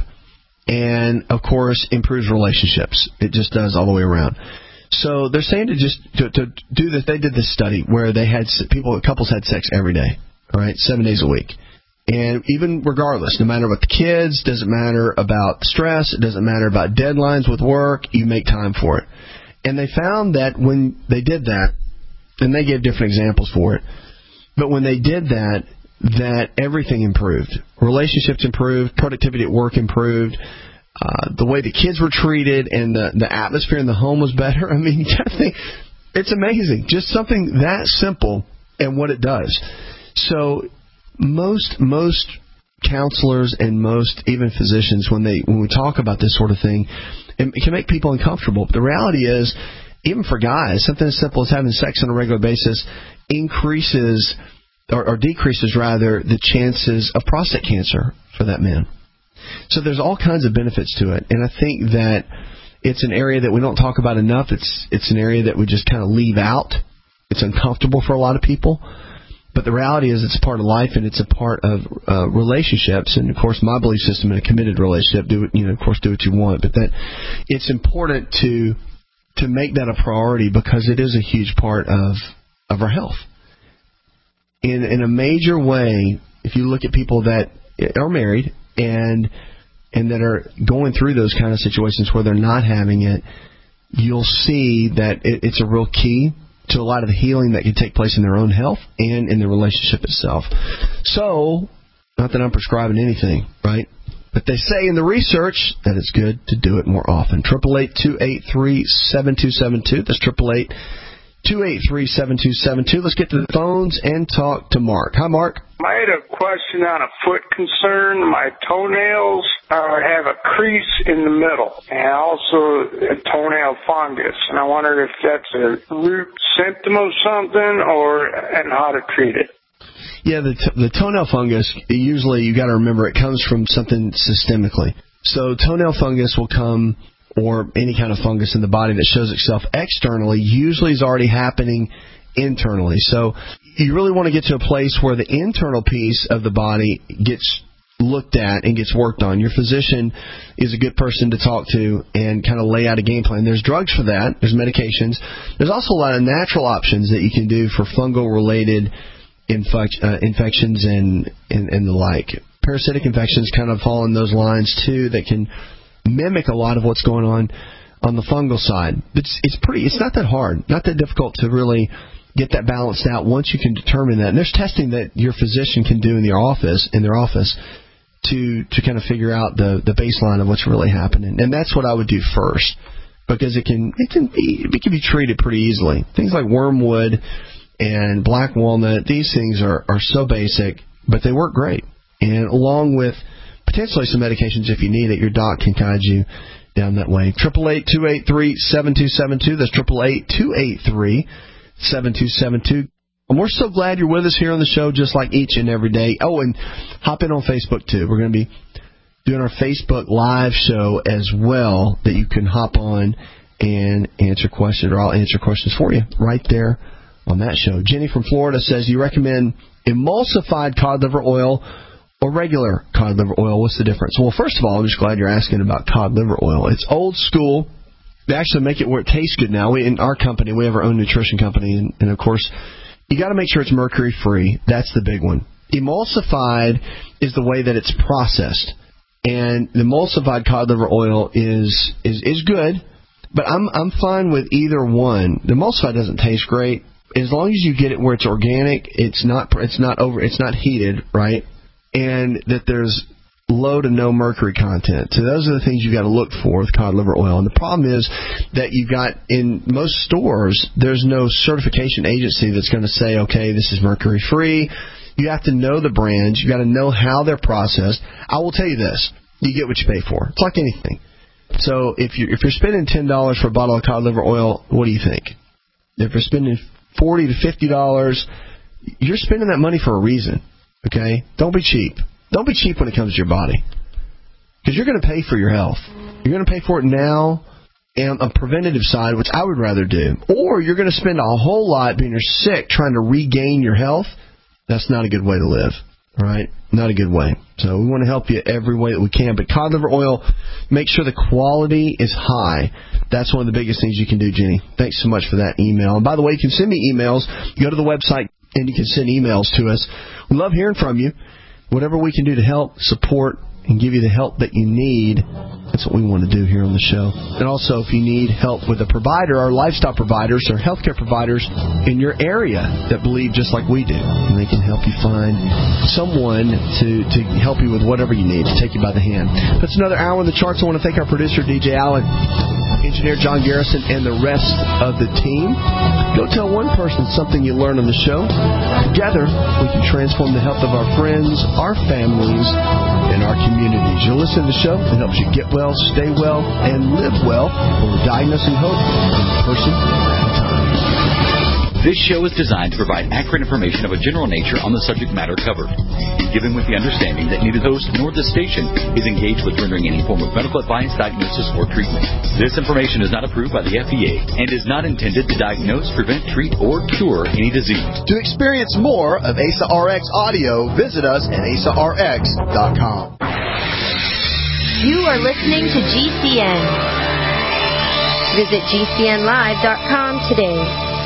and, of course, improves relationships. It just does all the way around. So they're saying to just to, to do this. They did this study where they had people, couples had sex every day, all right, seven days a week, and even regardless, no matter what the kids, doesn't matter about stress, it doesn't matter about deadlines with work, you make time for it. And they found that when they did that, and they gave different examples for it, but when they did that, that everything improved. Relationships improved, productivity at work improved. Uh, the way the kids were treated and the, the atmosphere in the home was better. I mean, you got to think, it's amazing. Just something that simple and what it does. So most most counselors and most even physicians, when they when we talk about this sort of thing, it can make people uncomfortable. But the reality is, even for guys, something as simple as having sex on a regular basis increases or, or decreases, rather, the chances of prostate cancer for that man. So there's all kinds of benefits to it, and I think that it's an area that we don't talk about enough. It's it's an area that we just kind of leave out. It's uncomfortable for a lot of people, but the reality is it's part of life, and it's a part of uh, relationships. And of course, my belief system in a committed relationship, do you know, of course, do what you want, but that it's important to to make that a priority because it is a huge part of of our health. In in a major way, if you look at people that are married and and that are going through those kind of situations where they're not having it, you'll see that it, it's a real key to a lot of the healing that can take place in their own health and in the relationship itself. So, not that I'm prescribing anything, right? But they say in the research that it's good to do it more often. triple eight two eight three seven two seven two. That's triple eight two eight three seven two seven two. Let's get to the phones and talk to Mark. Hi, Mark. I had a question on a foot concern. My toenails uh, have a crease in the middle and also a toenail fungus. And I wondered if that's a root symptom of something or and how to treat it. Yeah, the t- the toenail fungus, usually you got to remember it comes from something systemically. So toenail fungus will come, or any kind of fungus in the body that shows itself externally, usually is already happening internally. So you really want to get to a place where the internal piece of the body gets looked at and gets worked on. Your physician is a good person to talk to and kind of lay out a game plan. There's drugs for that. There's medications. There's also a lot of natural options that you can do for fungal-related infec- uh, infections and, and, and the like. Parasitic infections kind of fall in those lines, too, that can mimic a lot of what's going on on the fungal side. It's, it's pretty. It's not that hard, not that difficult to really get that balanced out once you can determine that. And there's testing that your physician can do in their office, in their office, to to kind of figure out the, the baseline of what's really happening. And that's what I would do first, because it can it can be it can be treated pretty easily. Things like wormwood and black walnut, these things are, are so basic, but they work great. And along with potentially some medications if you need it, your doc can guide you down that way. eight eight eight, two eight three, seven two seven two. That's eight eight eight, two eight three, seven two seven two. And we're so glad you're with us here on the show, just like each and every day. Oh, and hop in on Facebook, too. We're going to be doing our Facebook Live show as well, that you can hop on and answer questions, or I'll answer questions for you right there on that show. Jenny from Florida says, you recommend emulsified cod liver oil or regular cod liver oil? What's the difference? Well, first of all, I'm just glad you're asking about cod liver oil. It's old school. They actually make it where it tastes good now. We, in our company, we have our own nutrition company, and, and of course, you got to make sure it's mercury-free. That's the big one. Emulsified is the way that it's processed, and the emulsified cod liver oil is is, is good, but I'm I'm fine with either one. The emulsified doesn't taste great as long as you get it where it's organic. It's not it's not over it's not heated, right, and that there's low to no mercury content. So those are the things you got to look for with cod liver oil. And the problem is that you've got, in most stores, there's no certification agency that's going to say, okay, this is mercury free. You have to know the brands. You got to know how they're processed. I will tell you this: you get what you pay for. It's like anything. So if you if you're spending ten dollars for a bottle of cod liver oil, what do you think? If you're spending forty to fifty dollars, you're spending that money for a reason. Okay, don't be cheap. Don't be cheap when it comes to your body, because you're going to pay for your health. You're going to pay for it now and a preventative side, which I would rather do. Or you're going to spend a whole lot being you're sick trying to regain your health. That's not a good way to live, all right? Not a good way. So we want to help you every way that we can. But cod liver oil, make sure the quality is high. That's one of the biggest things you can do, Jenny. Thanks so much for that email. And by the way, you can send me emails. Go to the website and you can send emails to us. We love hearing from you. Whatever we can do to help, support, and give you the help that you need, that's what we want to do here on the show. And also, if you need help with a provider, our lifestyle providers or healthcare providers in your area that believe just like we do, and they can help you find someone to, to help you with whatever you need, to take you by the hand. That's another hour in the charts. I want to thank our producer, D J Allen, engineer John Garrison, and the rest of the team. Go tell one person something you learned on the show. Together, we can transform the health of our friends, our families, and our communities. You'll listen to the show. It helps you get well, stay well, and live well. We're diagnosing hope in person at a time. This show is designed to provide accurate information of a general nature on the subject matter covered, given with the understanding that neither the host nor the station is engaged with rendering any form of medical advice, diagnosis, or treatment. This information is not approved by the F D A and is not intended to diagnose, prevent, treat, or cure any disease. To experience more of A S A R X audio, visit us at A S A R X dot com. You are listening to G C N. Visit G C N live dot com today.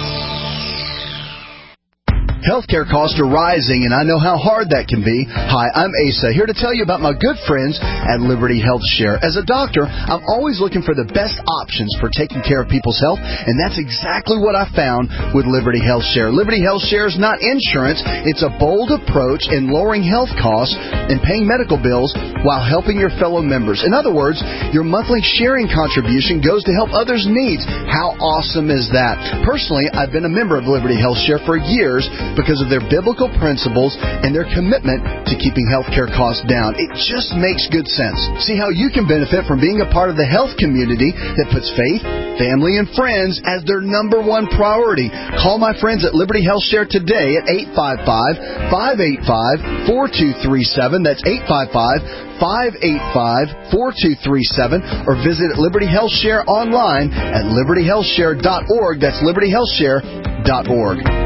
Healthcare costs are rising, and I know how hard that can be. Hi, I'm Asa, here to tell you about my good friends at Liberty Health Share. As a doctor, I'm always looking for the best options for taking care of people's health, and that's exactly what I found with Liberty Health Share. Liberty Health Share is not insurance. It's a bold approach in lowering health costs and paying medical bills while helping your fellow members. In other words, your monthly sharing contribution goes to help others' needs. How awesome is that? Personally, I've been a member of Liberty Health Share for years because of their biblical principles and their commitment to keeping healthcare costs down. It just makes good sense. See how you can benefit from being a part of the health community that puts faith, family, and friends as their number one priority. Call my friends at Liberty Health Share today at eight five five, five eight five, four two three seven. That's eight five five, five eight five, four two three seven. Or visit Liberty Health Share online at liberty health share dot org. That's liberty health share dot org.